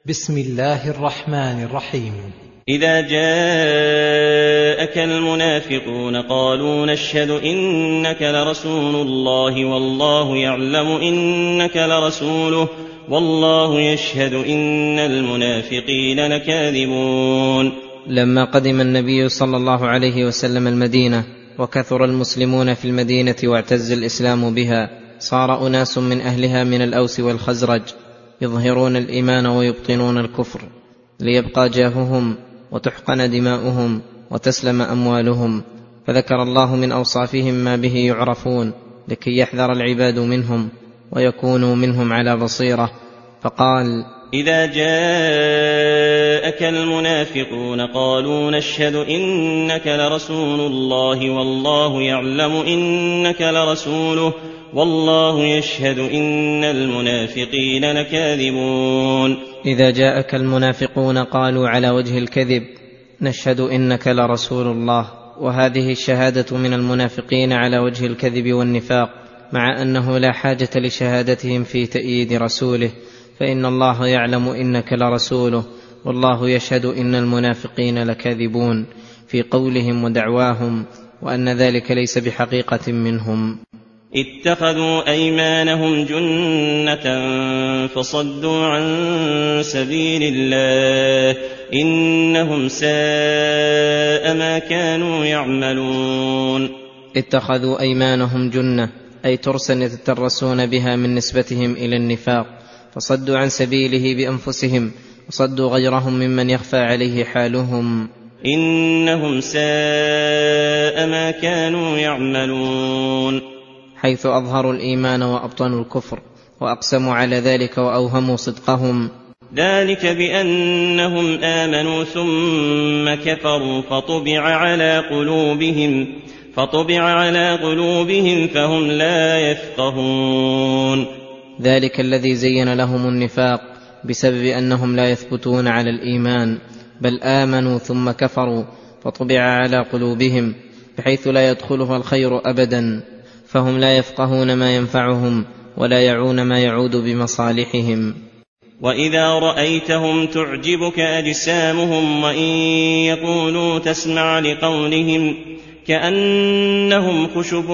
بسم الله الرحمن الرحيم. إذا جاءك المنافقون قالوا نشهد إنك لرسول الله والله يعلم إنك لرسوله والله يشهد إن المنافقين لكاذبون. لما قدم النبي صلى الله عليه وسلم المدينة وكثر المسلمون في المدينة واعتز الإسلام بها، صار أناس من أهلها من الأوس والخزرج يظهرون الإيمان ويبطنون الكفر ليبقى جاههم وتحقن دماؤهم وتسلم أموالهم، فذكر الله من أوصافهم ما به يعرفون لكي يحذر العباد منهم ويكونوا منهم على بصيرة، فقال: إذا جاءك المنافقون قالوا نشهد إنك لرسول الله والله يعلم إنك لرسوله والله يشهد إن المنافقين لكاذبون. إذا جاءك المنافقون قالوا على وجه الكذب نشهد إنك لرسول الله، وهذه الشهادة من المنافقين على وجه الكذب والنفاق، مع أنه لا حاجة لشهادتهم في تأييد رسوله، فإن الله يعلم إنك لرسوله والله يشهد إن المنافقين لكاذبون في قولهم ودعواهم، وأن ذلك ليس بحقيقة منهم. اتخذوا أيمانهم جنة فصدوا عن سبيل الله إنهم ساء ما كانوا يعملون. اتخذوا أيمانهم جنة أي ترسا يتترسون بها من نسبتهم إلى النفاق، فصدوا عن سبيله بأنفسهم وصدوا غيرهم ممن يخفى عليه حالهم. إنهم ساء ما كانوا يعملون، حيث أظهروا الإيمان وأبطنوا الكفر وأقسموا على ذلك وأوهموا صدقهم. ذلك بأنهم آمنوا ثم كفروا فطبع على قلوبهم فهم لا يفقهون. ذلك الذي زين لهم النفاق بسبب أنهم لا يثبتون على الإيمان، بل آمنوا ثم كفروا فطبع على قلوبهم بحيث لا يدخلها الخير أبدا، فهم لا يفقهون ما ينفعهم ولا يعون ما يعود بمصالحهم. وإذا رأيتهم تعجبك أجسامهم وإن يقولوا تسمع لقولهم كأنهم خشب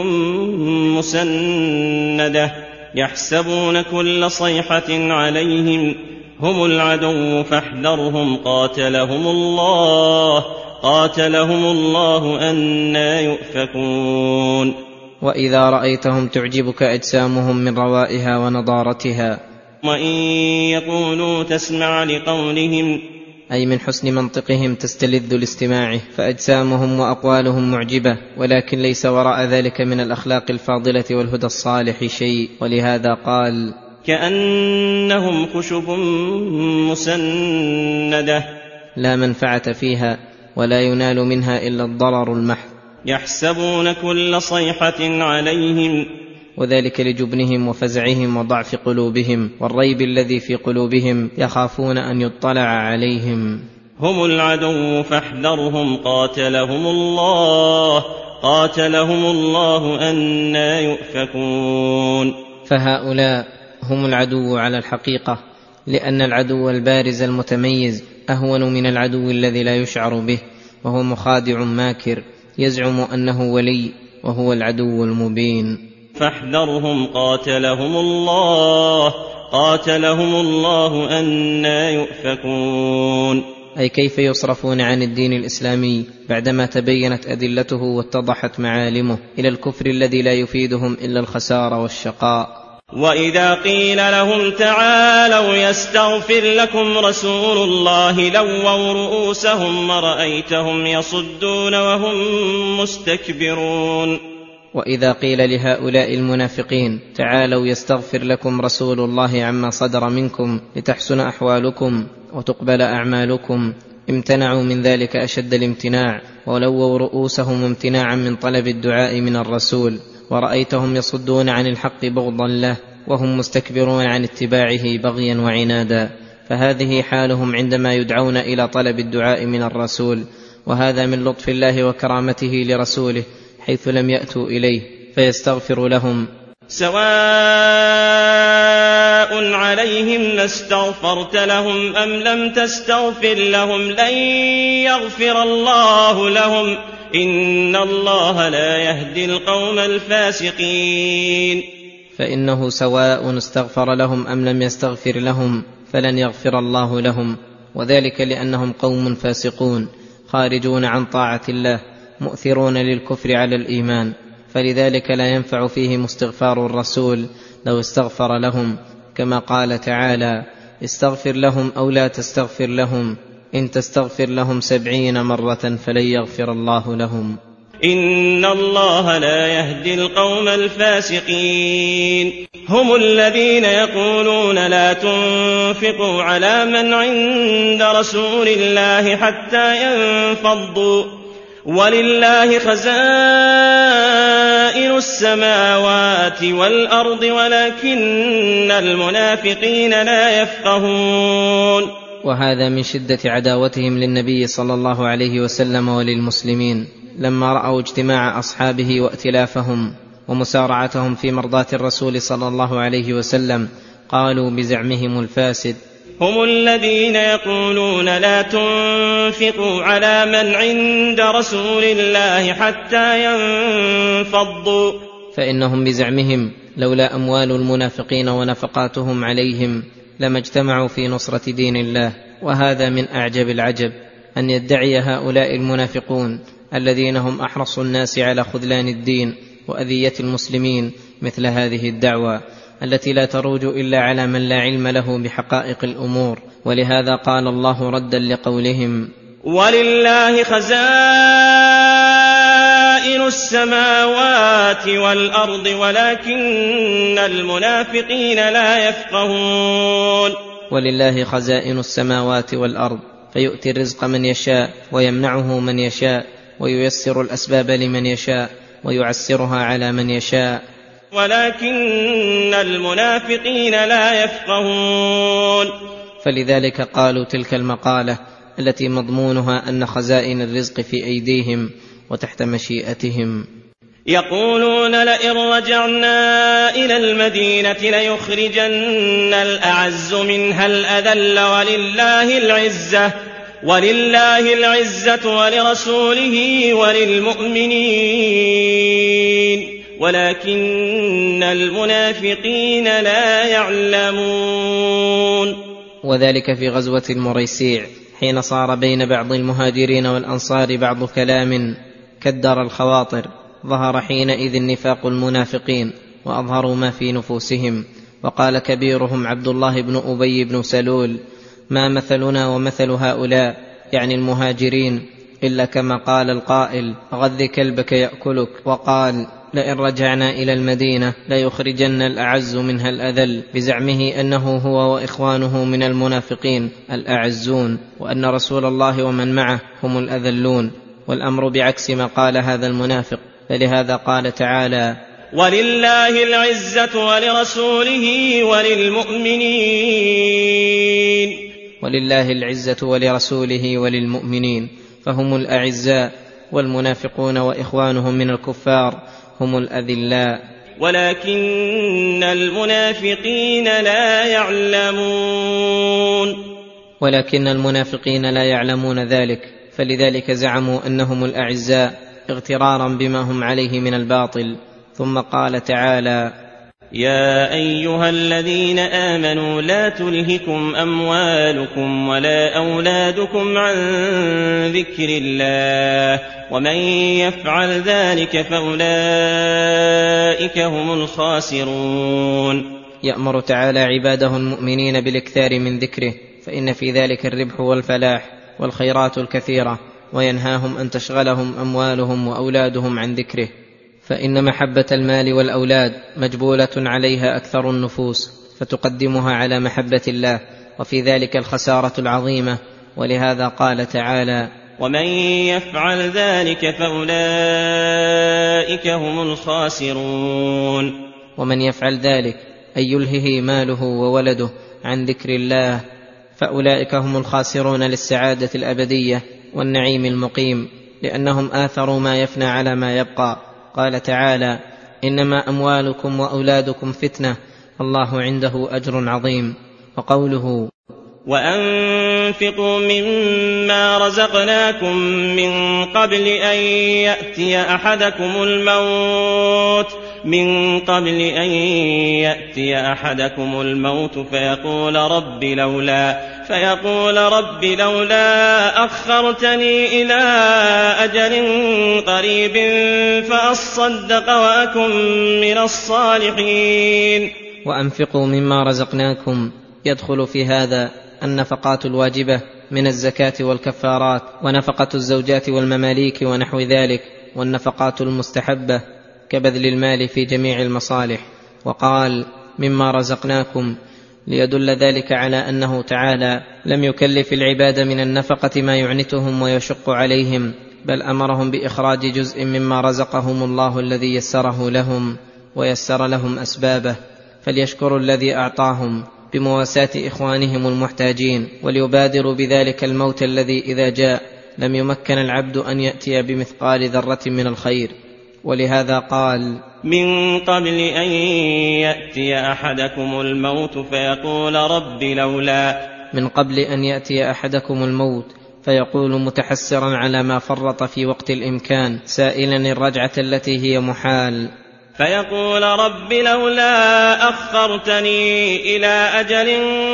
مسندة يحسبون كل صيحة عليهم هم العدو فاحذرهم قاتلهم الله أنى يؤفكون. وإذا رأيتهم تعجبك أجسامهم من روائها ونضارتها، وإن يقولوا تسمع لقولهم أي من حسن منطقهم تستلذ لاستماعه، فأجسامهم وأقوالهم معجبة، ولكن ليس وراء ذلك من الأخلاق الفاضلة والهدى الصالح شيء، ولهذا قال: كأنهم خشب مسندة لا منفعة فيها ولا ينال منها إلا الضرر المحض. يحسبون كل صيحة عليهم، وذلك لجبنهم وفزعهم وضعف قلوبهم والريب الذي في قلوبهم، يخافون أن يطلع عليهم. هم العدو فاحذرهم قاتلهم الله أنى يؤفكون. فهؤلاء هم العدو على الحقيقة، لأن العدو البارز المتميز أهون من العدو الذي لا يشعر به، وهو مخادع ماكر يزعم أنه ولي وهو العدو المبين. فاحذرهم قاتلهم الله أنى يؤفكون. أي كيف يصرفون عن الدين الإسلامي بعدما تبينت أدلته واتضحت معالمه إلى الكفر الذي لا يفيدهم إلا الخسار والشقاء. وإذا قيل لهم تعالوا يستغفر لكم رسول الله لووا رؤوسهم ورأيتهم يصدون وهم مستكبرون. وإذا قيل لهؤلاء المنافقين تعالوا يستغفر لكم رسول الله عما صدر منكم لتحسن أحوالكم وتقبل أعمالكم، امتنعوا من ذلك أشد الامتناع، ولووا رؤوسهم امتناعا من طلب الدعاء من الرسول، ورأيتهم يصدون عن الحق بغضا له وهم مستكبرون عن اتباعه بغيا وعنادا. فهذه حالهم عندما يدعون إلى طلب الدعاء من الرسول، وهذا من لطف الله وكرامته لرسوله حيث لم يأتوا إليه فيستغفر لهم، سواء عليهم استغفرت لهم أم لم تستغفر لهم لن يغفر الله لهم إن الله لا يهدي القوم الفاسقين. فإنه سواء استغفر لهم أم لم يستغفر لهم فلن يغفر الله لهم، وذلك لأنهم قوم فاسقون خارجون عن طاعة الله مؤثرون للكفر على الإيمان، فلذلك لا ينفع فيهم استغفار الرسول لو استغفر لهم، كما قال تعالى: استغفر لهم أو لا تستغفر لهم إن تستغفر لهم 70 مرة فلن يغفر الله لهم. إن الله لا يهدي القوم الفاسقين. هم الذين يقولون لا تنفقوا على من عند رسول الله حتى ينفضوا ولله خزائن السماوات والأرض ولكن المنافقين لا يفقهون. وهذا من شدة عداوتهم للنبي صلى الله عليه وسلم وللمسلمين، لما رأوا اجتماع أصحابه وائتلافهم ومسارعتهم في مرضاة الرسول صلى الله عليه وسلم قالوا بزعمهم الفاسد: هم الذين يقولون لا تنفقوا على من عند رسول الله حتى ينفضوا. فإنهم بزعمهم لولا أموال المنافقين ونفقاتهم عليهم لما اجتمعوا في نصرة دين الله. وهذا من أعجب العجب أن يدعي هؤلاء المنافقون الذين هم أحرص الناس على خذلان الدين وأذية المسلمين مثل هذه الدعوة التي لا تروج إلا على من لا علم له بحقائق الأمور. ولهذا قال الله ردا لقولهم: ولله خزائن السماوات والأرض ولكن المنافقين لا يفقهون. ولله خزائن السماوات والأرض، فيؤتي الرزق من يشاء ويمنعه من يشاء وييسر الأسباب لمن يشاء ويعسرها على من يشاء، ولكن المنافقين لا يفقهون. فلذلك قالوا تلك المقالة التي مضمونها أن خزائن الرزق في أيديهم وتحت مشيئتهم. يقولون لئن رجعنا إلى المدينة ليخرجن الأعز منها الأذل ولله العزة ولرسوله وللمؤمنين ولكن المنافقين لا يعلمون. وذلك في غزوة المريسيع حين صار بين بعض المهاجرين والأنصار بعض كلام كدر الخواطر، ظهر حينئذ نفاق المنافقين وأظهروا ما في نفوسهم. وقال كبيرهم عبد الله بن أبي بن سلول: ما مثلنا ومثل هؤلاء، يعني المهاجرين، إلا كما قال القائل: غذ كلبك يأكلك. وقال: لئن رجعنا إلى المدينة ليخرجن الأعز منها الأذل، بزعمه أنه هو وإخوانه من المنافقين الأعزون، وأن رسول الله ومن معه هم الأذلون، والأمر بعكس ما قال هذا المنافق. فلهذا قال تعالى: ولله العزة ولرسوله وللمؤمنين. ولله العزة ولرسوله وللمؤمنين، فهم الأعزاء، والمنافقون وإخوانهم من الكفار هم الأذلاء. ولكن المنافقين لا يعلمون. ولكن المنافقين لا يعلمون ذلك، فلذلك زعموا أنهم الأعزاء اغترارا بما هم عليه من الباطل. ثم قال تعالى: يا أيها الذين آمنوا لا تلهكم أموالكم ولا أولادكم عن ذكر الله ومن يفعل ذلك فأولئك هم الخاسرون. يأمر تعالى عباده المؤمنين بالاكثار من ذكره، فإن في ذلك الربح والفلاح والخيرات الكثيرة، وينهاهم أن تشغلهم أموالهم وأولادهم عن ذكره، فإن محبة المال والأولاد مجبولة عليها أكثر النفوس، فتقدمها على محبة الله، وفي ذلك الخسارة العظيمة. ولهذا قال تعالى: ومن يفعل ذلك فأولئك هم الخاسرون. ومن يفعل ذلك أي يلهه ماله وولده عن ذكر الله فأولئك هم الخاسرون للسعادة الأبدية والنعيم المقيم، لأنهم آثروا ما يفنى على ما يبقى. قال تعالى: إنما أموالكم وأولادكم فتنة والله عنده أجر عظيم. وقوله وأنفقوا مما رزقناكم من قبل أن يأتي أحدكم الموت فيقول رب لولا أخرتني إلى أجل قريب فأصدق وأكن من الصالحين. وأنفقوا مما رزقناكم يدخل في هذا النفقات الواجبة من الزكاة والكفارات، ونفقة الزوجات والمماليك ونحو ذلك، والنفقات المستحبة كبذل المال في جميع المصالح. وقال مما رزقناكم ليدل ذلك على أنه تعالى لم يكلف العباد من النفقة ما يعنتهم ويشق عليهم، بل أمرهم بإخراج جزء مما رزقهم الله الذي يسره لهم ويسر لهم أسبابه، فليشكروا الذي أعطاهم بمواساة إخوانهم المحتاجين، وليبادروا بذلك الموت الذي إذا جاء لم يمكن العبد أن يأتي بمثقال ذرة من الخير. ولهذا قال من قبل أن يأتي أحدكم الموت فيقول رب لولا، من قبل أن يأتي أحدكم الموت فيقول متحسرا على ما فرط في وقت الإمكان، سائلا الرجعة التي هي محال، فيقول رب لولا أخرتني إلى أجل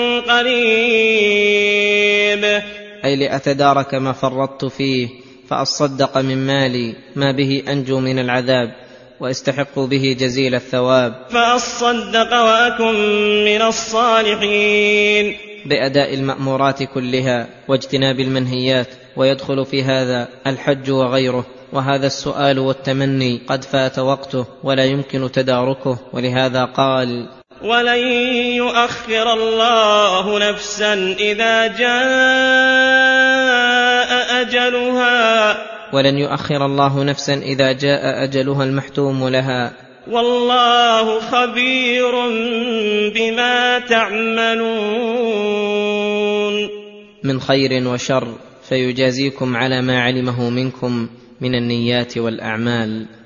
قريب، أي لأتدارك ما فرطت فيه فأصدق من مالي ما به أنجو من العذاب واستحق به جزيل الثواب، فأصدق وأكن من الصالحين، بأداء المأمورات كلها واجتناب المنهيات. ويدخل في هذا الحج وغيره، وهذا السؤال والتمني قد فات وقته ولا يمكن تداركه. ولهذا قال ولن يؤخر الله نفسا إذا جاء أجلها، ولن يؤخر الله نفسا إذا جاء أجلها المحتوم لها، والله خبير بما تعملون من خير وشر، فيجازيكم على ما علمه منكم من النيات والأعمال.